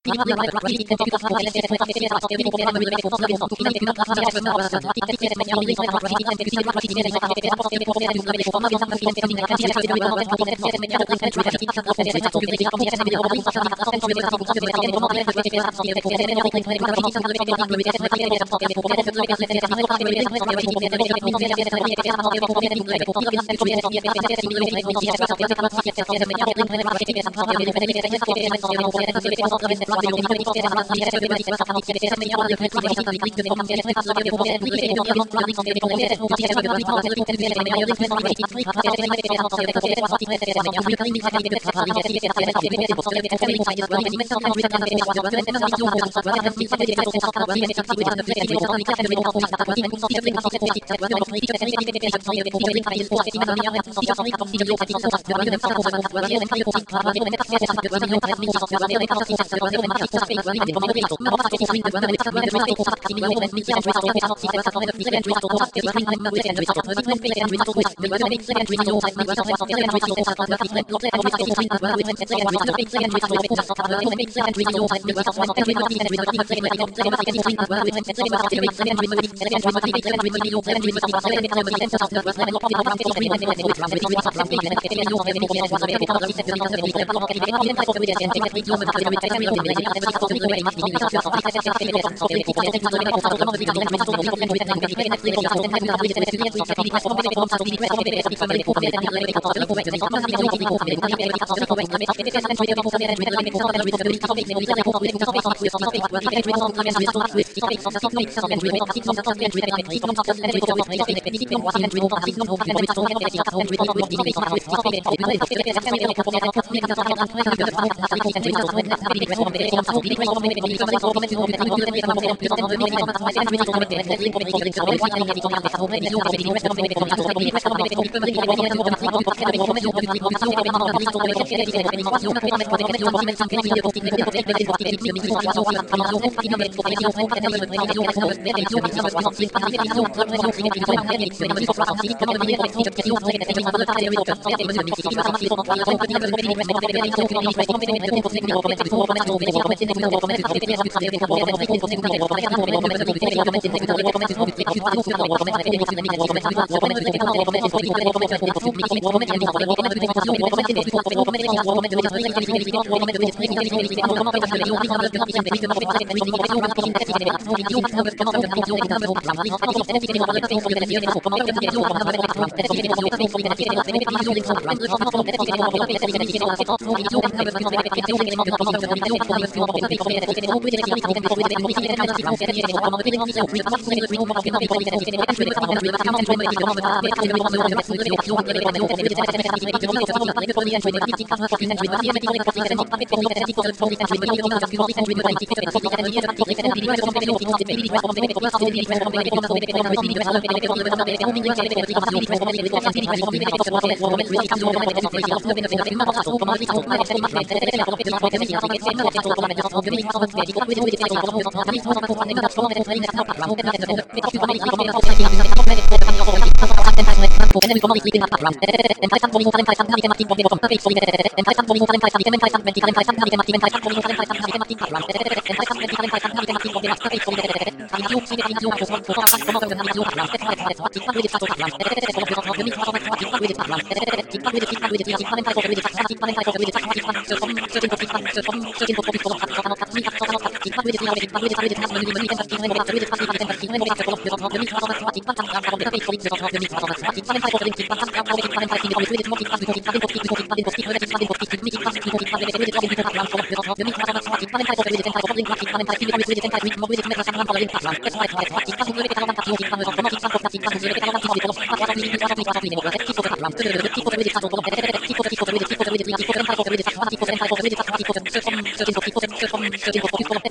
Thank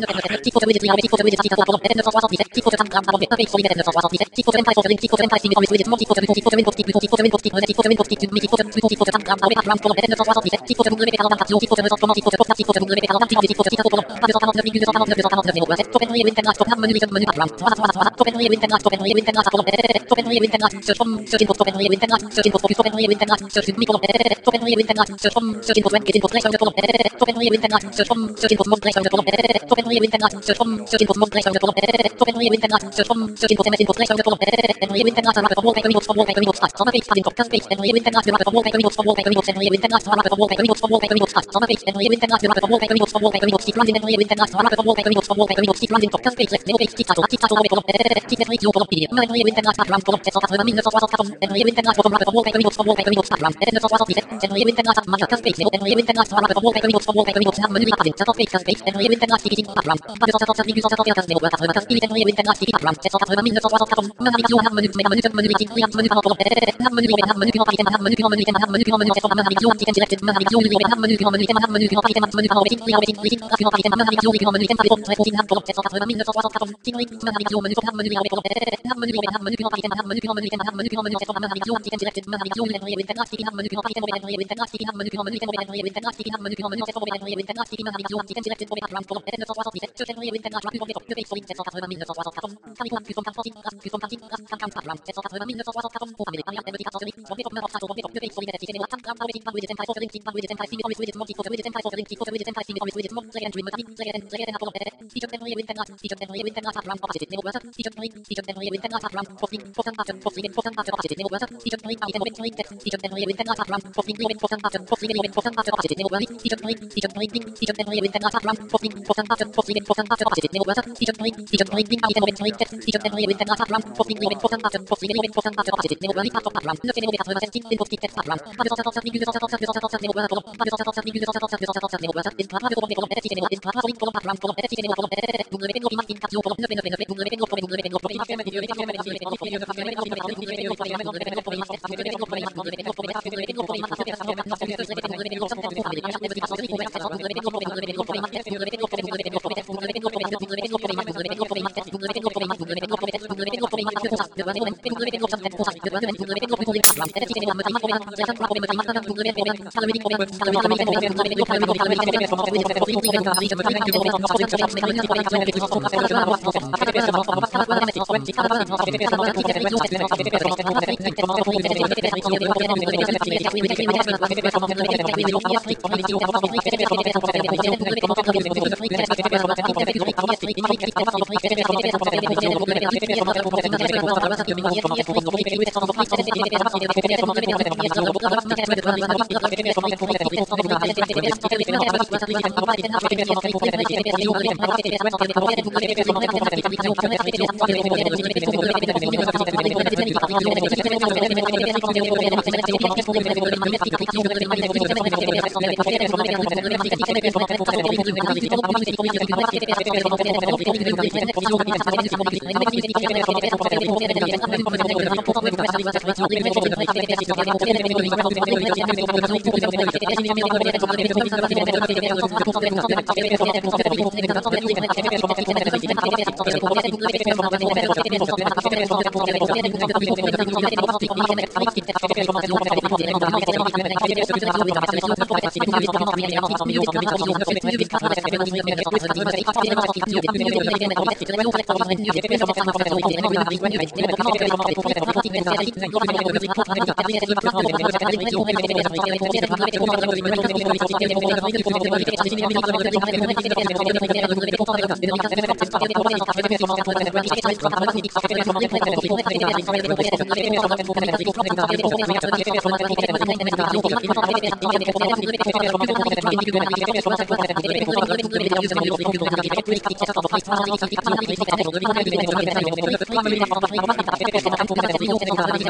Thank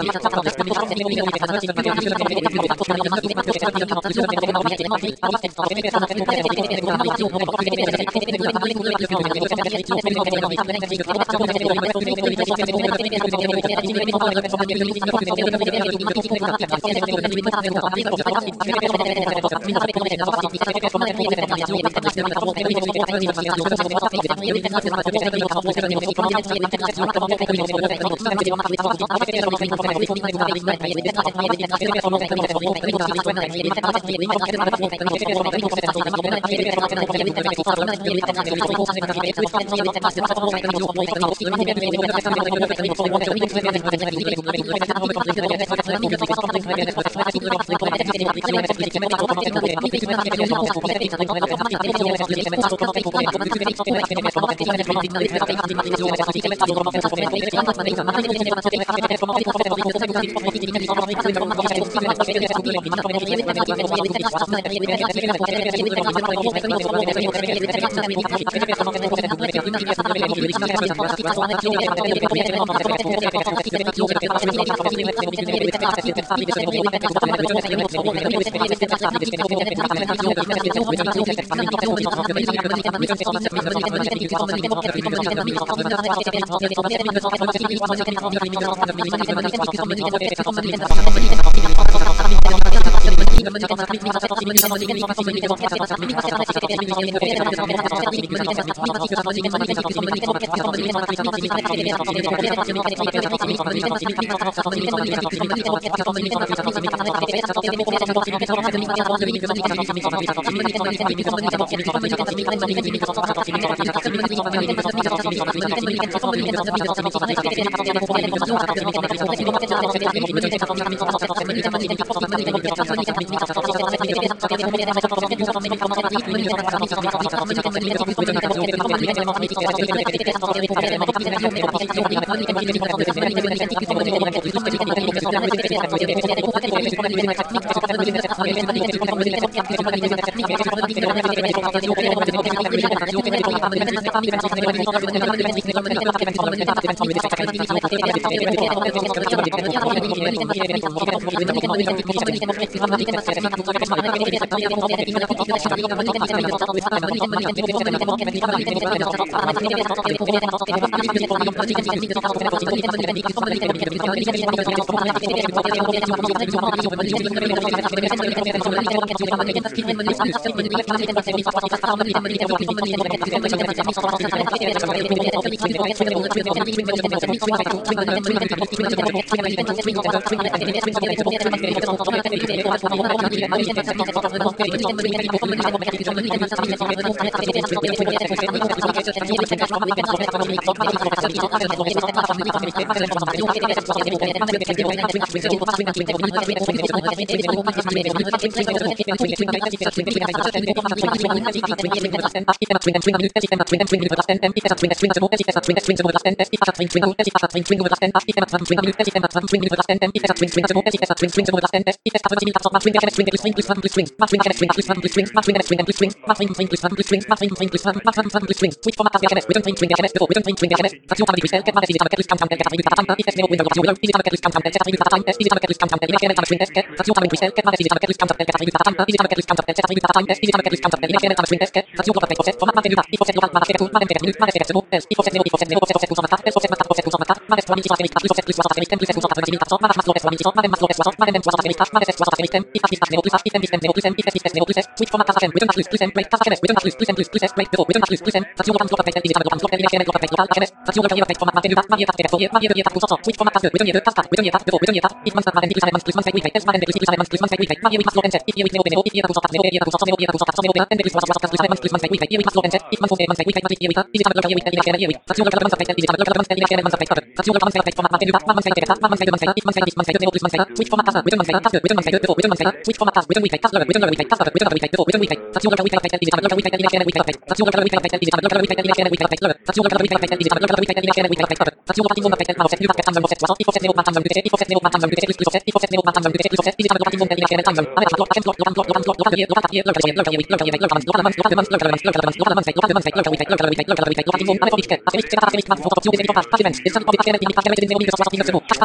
It's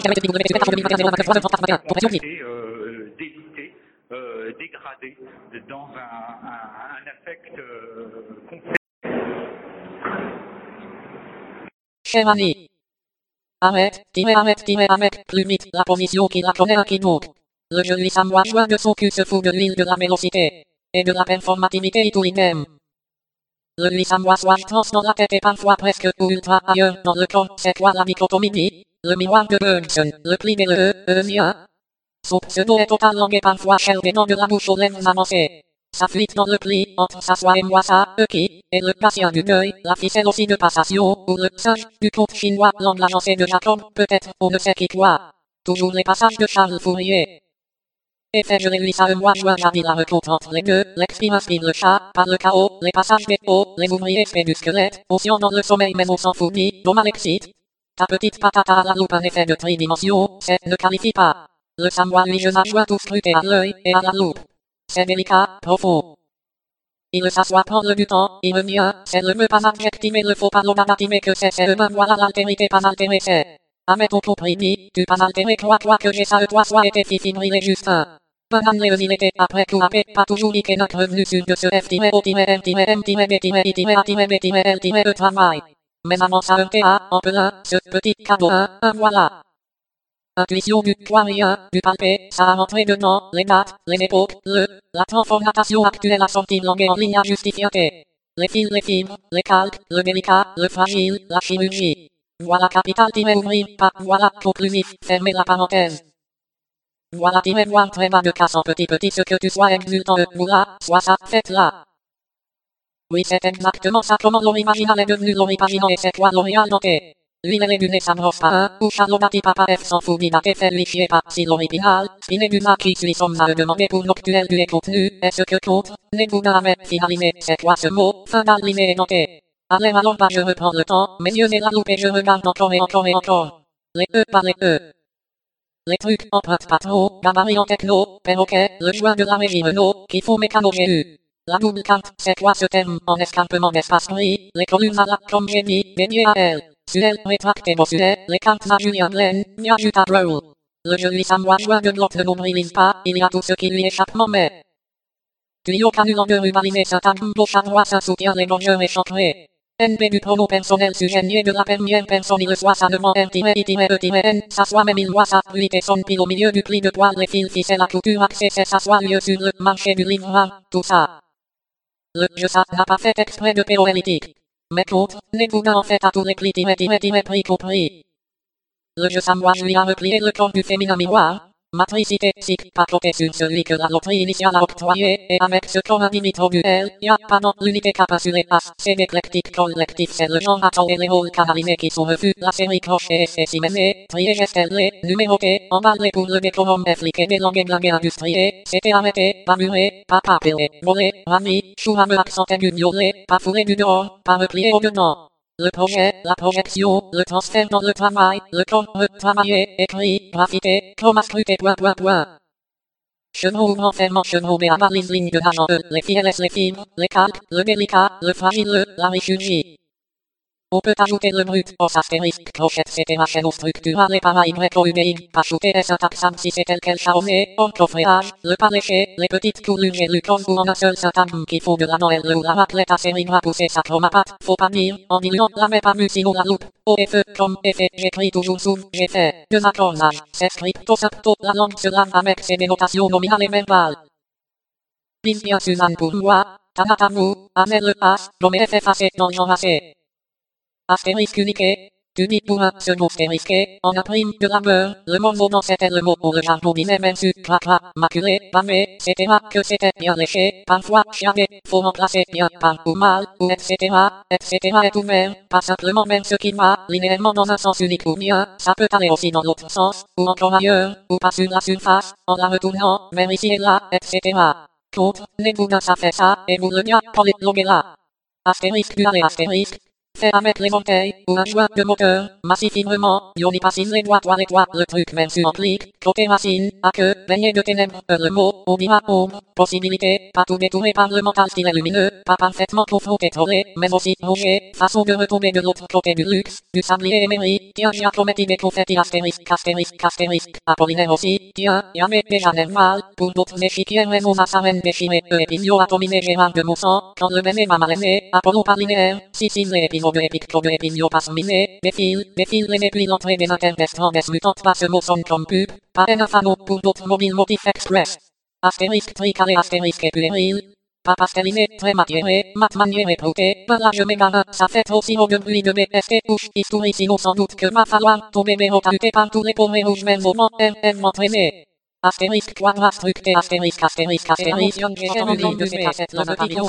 débité, dégradé dans un affect Cher ami. Arrête, plus vite, la position qu'il a connaît un quiconque. Le joli samoa joint de son cul se fout de l'île de la vélocité et de la performativité et tout lui-même. Le lui samoa soit trans dans la tête et parfois presque ou ultra ailleurs dans le corps. C'est quoi la dichotomie? Le miroir de Bergson, le pli de Eusien. Son pseudo est total langue et parfois cher des dents de la bouche aux lèvres avancées. Ça fuite dans le pli, entre sa soi et moi ça, qui, et le patient du deuil, la ficelle aussi de passation, ou le singe, du conte chinois, langue agencée de Jacob, peut-être, on ne sait qui quoi. Toujours les passages de Charles Fourier. Et fait je lui ça moi joint j'habille la rencontre entre les deux, l'exprime inspire le chat, par le chaos, les passages des hauts, les ouvriers fait du squelette, conscient dans le sommeil mais on s'en fout ni, dont l'excite. Ta petite patate à la loupe un effet de tridimension, c'est ne qualifie pas. Le samoa lui je joint tout scruté à l'œil, et à la loupe. C'est délicat, profond. Il s'assoit prendre du temps, il revient, c'est le me pas adjectiver le faux pas l'obadatimé que c'est me voilà l'altérité pas altéré c'est. Avec ton compris dit, tu pas altéré crois que j'ai ça toi soit été fifi briller juste un. Pendant les il était après tout rapé, pas toujours niqué notre revenu sur de ce F-O-M-B-A-B-E travail. Mais avant ça en plein, ce petit cadeau un voilà. Intuition du poirier, du palpé, ça a rentré dedans, les dates, les époques, la transformation actuelle a sorti langue en ligne à justifier. Les fils, les fibres, les calques, le délicat, le fragile, la chirurgie. Voilà capital ouvrir, pas, voilà conclusif, fermez la parenthèse. Voilà voir très bas de casse en petit ce que tu sois exultant, voilà, soit ça, faites-la. Oui c'est exactement ça comment l'original est devenu l'original et c'est quoi l'original noté. Lui les du Nessan pas ou Charlobati papa F s'en fout d'idate fait lui chier pas si l'original, spiné du qui suis sommes à demander pour noctuel du contenu, est-ce que contre, n'est-vous avec finalisé, c'est quoi ce mot, fin d'aligné et noté. Allez alors bah je reprends le temps, mes yeux et la loupe et je regarde encore et encore et encore. Les E par les E. Les trucs empreintes pas trop, gabarit en techno, perroquet, le joint de la régie Renault, qui font mécano GU. La double carte, c'est quoi ce terme, en escarpement d'espace gris, les columnes à la comme j'ai dit, dédiées à elle. Suel, rétracté bossuet, les cartes à Julien Glenn, Miajuta Brawl. Le joli samoa joint de bloc ne nombrilise pas, il y a tout ce qui lui échappe mais. Tuyau canulant de rubaliné syntagme gauche à droite un soutien les gorgeurs échancrés. NB du pronom personnel sugénier de la première personne il soit ça demande R-E-N, s'assoit même il voit sa pluie son pile au milieu du pli de poil les fils ficelles à couture accès s'assoit lieu sur le marché du livre, tout ça. Le jeu ça n'a pas fait exprès de péroélitique. Mais contre, n'est-vous en fait à tous les plis pris compris. Le jeu samoa lui a replié le corps du féminin miroir. Matricité psych, pas côté sur celui que la loterie initiale a octroyé, et avec ce corps individuel, y a pas dans l'unité capacité as, c'est l'éclectique collectif, c'est le genre atol et les rôles canalisés qui sont revus, la série crochet et siménée, trié gestellé, numéroté, emballé pour le décorum efpliqué des langues blangues industriées, c'était arrêté, pas muré, pas papelé, volé, rami, chourame accent aigu violé, pas fourré du dehors, pas replié au dedans. Le projet, la projection, le transfert dans le travail, le corps retravaillé, écrit, graffité, chroma scruté, Chevaux ouvrant fermant chevaux mais à balise ligne de agent les files, les fibres, les calques, le délicat, le fragile, la richurgie. On peut ajouter le brut, os astérisque, crochette, etc. Chaînon structural et para Y, pas shooter et syntaxable si c'est tel quel charronné, orthofréage, le pas léché, les petites coulures et lucons ou en un seul syntagme qui font de la Noël ou la raclette à série gras pousser sa chromapate, faut pas dire, en diluant la mais pas mu sinon la loupe, OFE, comme effet, j'écris toujours sous, j'ai fait, deux accordages, c'est scripto sympto, la langue se lave avec ses dénotations nominales et verbales. Bis bien Suzanne pour moi, Tanatamu, Amel le passe, nommé F effacé dans le genre assez. Astérisque unique, unique pour un second astérisque, en imprime de la beurre, le morceau dans c'était le mot pour le jargon disait même su, cracra, maculé, bamé, etc. que c'était bien léché, parfois chiadé, faut remplacer bien par ou mal, ou etc. est ouvert, pas simplement même ce qui va, linéairement dans un sens unique ou bien, ça peut aller aussi dans l'autre sens, ou encore ailleurs, ou pas sur la surface, en la retournant, même ici et là, etc. Contre, les boudins ça fait ça, et vous le dia, pour les là. Astérisque du astérisque. fait avec les orteils, ou un joint de moteur, massif fibrement, Yoni passine les doigts, le truc même sur un clic, côté racine, à queue, baigné de ténèbres, le mot, oubliera ombre, possibilité, pas tout détouré par le mental style lumineux, pas parfaitement trop pétrolé, mais aussi rouillé, façon de retomber de l'autre côté du luxe, du sablier émeri, tiens, Giacometti des confettis astérisque, Apollinaire aussi, tiens, jamais déjà nerval, pour d'autres échiquiers, raison à sa reine déchirée, Épinio atomisé Gérard de Moussan, quand le même m'a marrainé, Apollo par linéaire, Sicile les épisodes épiques de Épinio passe miné, défile, et puis l'entrée des interdestrantes mutantes passe mot sonne comme pub, pas un afano pour d'autres mobiles motifs express. Astérisque tricalé astérisque et puéril. Pas pastelisé, très matiéré, mat manière éprouté, là je m'égare, ça fait trop si de bruit de BST couche, historicino sans doute que va falloir tomber bérotaluté par tous les pauvres rouges même au vent, m'entraîner. Astérisque quadra structé astérisque young général de ces cassettes le papillon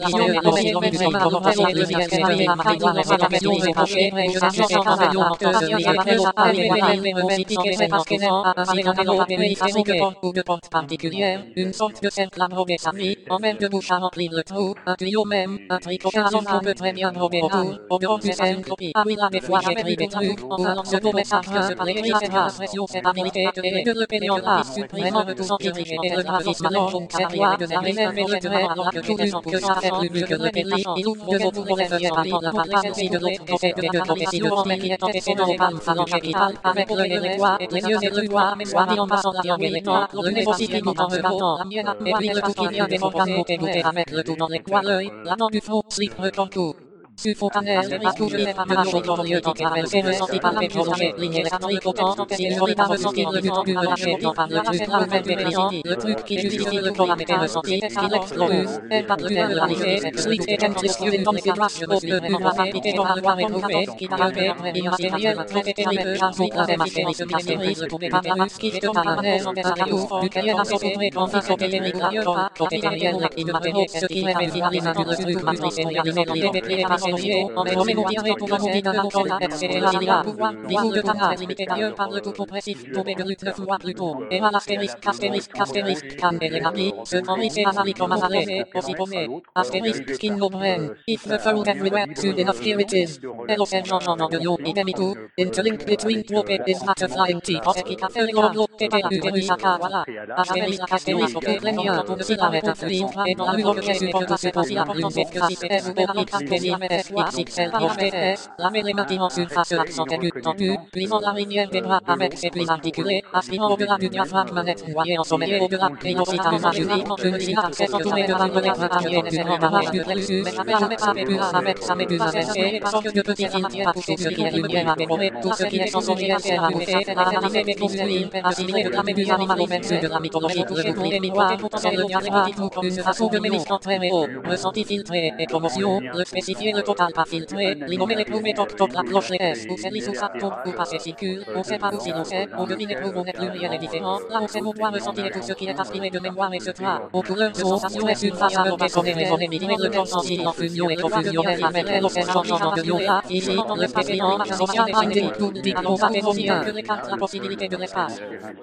particulière, une sorte de cercle à droguer sa vie, en même de bouche à remplir le trou, un tuyau même, un tricot qu'on peut très bien droguer autour, au bureau du copie. Ah oui là des fois j'écris des trucs, en allant ce beau message que se l'écrit cette pression, cette habilité de le pénion là. Vraiment de tout empirique et le graphisme long, carrière de l'arrivée mais je dirais alors que tout les que ça fait plus que le péri, il ouvre de autres pour les feuilles par la partie aussi de l'autre côté de profession, mais qui est empêché dans les palmes phalanges épitales, avec le nez les doigts, les yeux et le doigt, mais soit dit en passant la langue et les dents, le nez aussi qui monte en remontant, la mienne, et puis le tout qui vient des organes goûter avec le tout dans les coins l'œil, la dent du front, slip recontour. Sulfontanel, risque je n'ai pas mal chaud dans le lieu qui traverse ressenti par les biologies, lignes électriques autant, si je n'ai pas ressentir le but du relâcher autant par le truc, la même déprisant, le truc qui justifie le corps avec ressenti, qu'il explose, elle pas plus elle l'arrivée, suite et qu'un triste une dans les glaces, je me suis vraiment rapidité dans la voie réprouvée, qui t'a levé, il m'a terrible, très terrible, j'avoue, la même astérie, ce castérise, tombé par la rue, qui te paranaise, en descendant, duquel elle a sauvé, quand il faut qu'elle est pas, côté derrière, il m'a payé, ce qui révèle finalise le truc, matrice, réalisé, les en dénommé mon tiré pour un d'un alcool, etc. Il y a pouvoir, bisous de Tana, limité d'ailleurs par le tout compressif, tombé de lutte 9 mois plus tôt. Et à l'astérisque, can et les amis, se transmet à Zali comme Azalé, aussi paumé. Astérisque, skin no brain, if the fold everywhere, soon enough here it is. Hello Sergeant Jean Angelio, Idemitu, interlink between two is not a flying teapot, qui a fait le globe, tété du Terusaka, voilà. Astérisque, ok, plaignant, pour de cigarette à fuir, et dans la rue, je supporte que c'est aussi important que si c'est vous, XXL HTS, la mélématie en surface accent aigu tendu, puisant la rivière des bras avec ses plis articulés, aspirant au-delà du diaphragme manette noyé en sommeil au-delà, rhinocita majuli, une liste accès entourée de ramolets printaniers du grand barrage du plexus, mais jamais sa méduse avec sa méduse inversée, sorte de petits filtres à pousser sur qui est lumière à dévorer, tout ce qui est sensoriel sert à bouffer, à analyser mes construire, assimiler de la méduse animale même de la mythologie, le bouclier miroir, potentiel le diaphragme, une façon de mélistre très haut, ressenti filtré et commotion, le spécifier le total pas filtré, l'innommer l'éprouvé toc toc la cloche les S, ou c'est ou ça tombe ou passer circule, on sait pas où si l'on sait, on devine éprouve, on est pluriel et différent, là on sait mon doigt ressentir tout ce qui est aspiré de mémoire et etc. Aux couleurs de sensation et surface à l'ordre sonner raisonner migrer le corps sensible en fusion et confusionnel avec elle au sergent de Lyon là, ici, le pétillant, social et générique, tout dit, on va dévorer que l'écarte la possibilité de l'espace.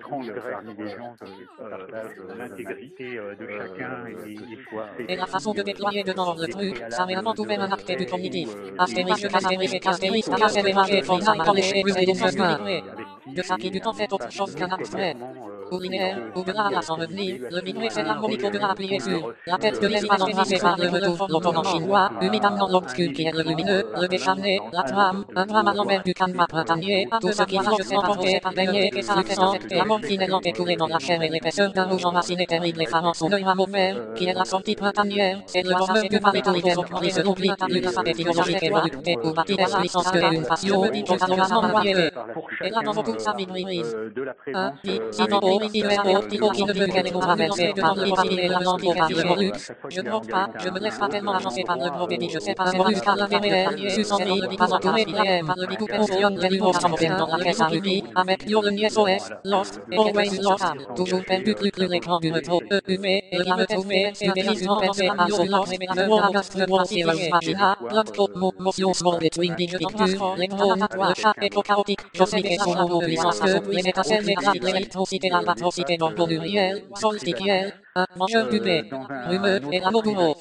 L'intégrité de chacun et la façon de déployer dedans le truc, ça réellement ouvert un acte du cognitif. Astérisque, accéléré, format, dans les cheveux et les de ça qui du temps fait autre chose qu'un abstrait. Ou linéaire, au-delà à s'en revenir, le vibrer c'est l'harmonique au-delà appuyé sur la tête de l'espace envahissée par le retour, l'automne chinois, humide amenant l'obscur qui est le lumineux, le décharné, la trame, un drame à l'envers du canevas printanier, tout ce qui flotte s'emporter par baigner et s'accent, la morphine est lente écoulée dans la chair et l'épaisseur d'un rouge enraciné terrible effarant son œil rameau vert, qui est la sortie printanière, c'est le dormeur du parité qui se oublie par une femme étymologique et volupté pour bâtir la licence que une passion, totalement noyée. Et là dans vos coups ça vibrise. Sinon, qui ne veut qu'elle est traversée devant le papier et la lampe au par le molux. Je ne rock pas, je me laisse pas tellement avancer par le gros béni, je sais pas, c'est mollusque à l'intérieur, suscendé, pas entouré d'IM, par le bigou fonctionne, des numéros s'enferment dans la caisse à rubis, avec Yo le SOS, Lost, Always Lost, toujours perdu plus l'écran du rétro, humé, et la retrouver, c'est des lisons pensés à sur l'autre, et la voix gastre droit, c'est la vagina, blood clot, motion small between big pictures, les neurones, le chat éco-chaotique, cosmique et son mot puissance que, les métacelles, les l'électrocité, l'albatrocité, non pluriel, solstiquiel, un mangeur du thé, dans rumeux un et autre laboureux.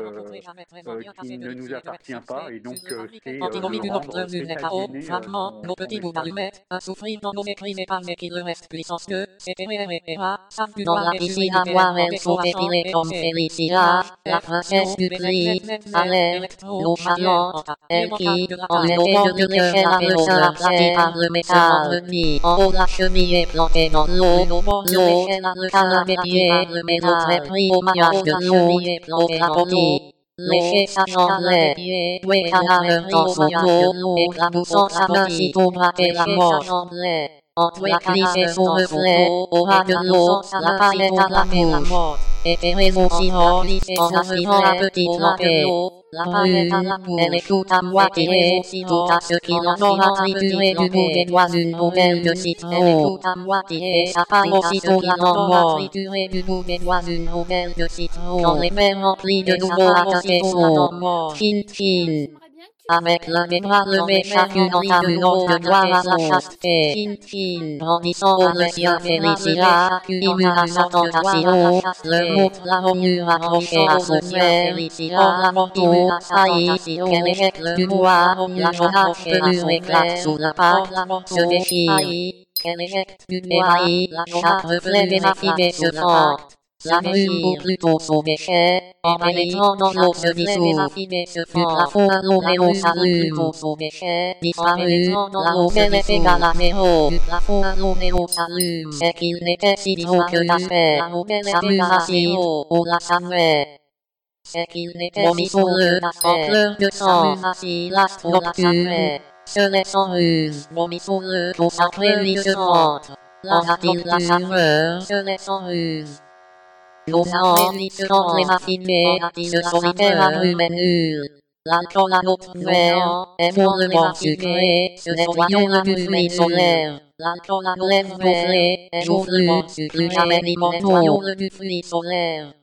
qui ne nous appartient pas, et donc c'est Antinomie de du rendre nocturne du Nétao, cétadiner fragment, nos petits bouts d'allumettes, un souffrir dans nos mépris n'épargne qu'il le reste puissance que, c'était Dans la piscine à boire, elle faut épiler comme Félicia, la princesse du prix, Alain, nonchalant, elle qui, en effet de l'échelle a le sein aplati par le métal, en haut la cheville est plantée dans l'eau, l'eau, canapé pied, et l'autre est pris au maillage de l'eau, au clapotis. Lécher sa jambe, doué canard dans son dos, éclaboussant sa main si pour braquer la mort. La clisse et son reflet, au ras de l'eau, la paille est à la bouche. Éthéré mon sirop, en aspirant la petite lampée. La brune, elle est tout à moitié, tout à ce qu'il en aura trituré du bout des doigts une poubelle de citron. Et sa paille aussitôt la mort, trituré du bout des doigts une poubelle de citron. Quand les mains remplies de nouveau attaquer son chin chin. Avec l'un des bras levés chacune entamulant de gloire à la chasteté. Chin chin, grandissant au sien Félicia, immune à sa tentation, le mot la rognure accrochée à son frère, hors la morteau, haï, qu'elle éjecte du bois, la jaunâtre pelure éclate sous la pâte, se déchire, qu'elle éjecte du bois, chaque reflet démaquillé se fend. La brume ou plutôt son déchet, en pénétrant dans l'eau se dissout, du plafond à l'eau Néo s'allume, disparu, la eau belle est égale à zéro, du plafond à l'eau Néo s'allume, et qu'il n'était si disparu que d'aspect, s'amuse assis, on la saluait. Et qu'il n'était si soureux, en pleurs de sang, l'astre nocturne, se laisse en ruse, soureux, pour sa prélichante, en a-t-il la saveur, se laisse en ruse. L'océan, les raffinés, le solitaire abrume et nul. L'alcool à notre verre, est pour le bord sucré, nettoyons le buffet solaire. L'alcool à nos lèvres gonflées, est pour le bord sucré, jamais ni nettoyons le buffet solaire.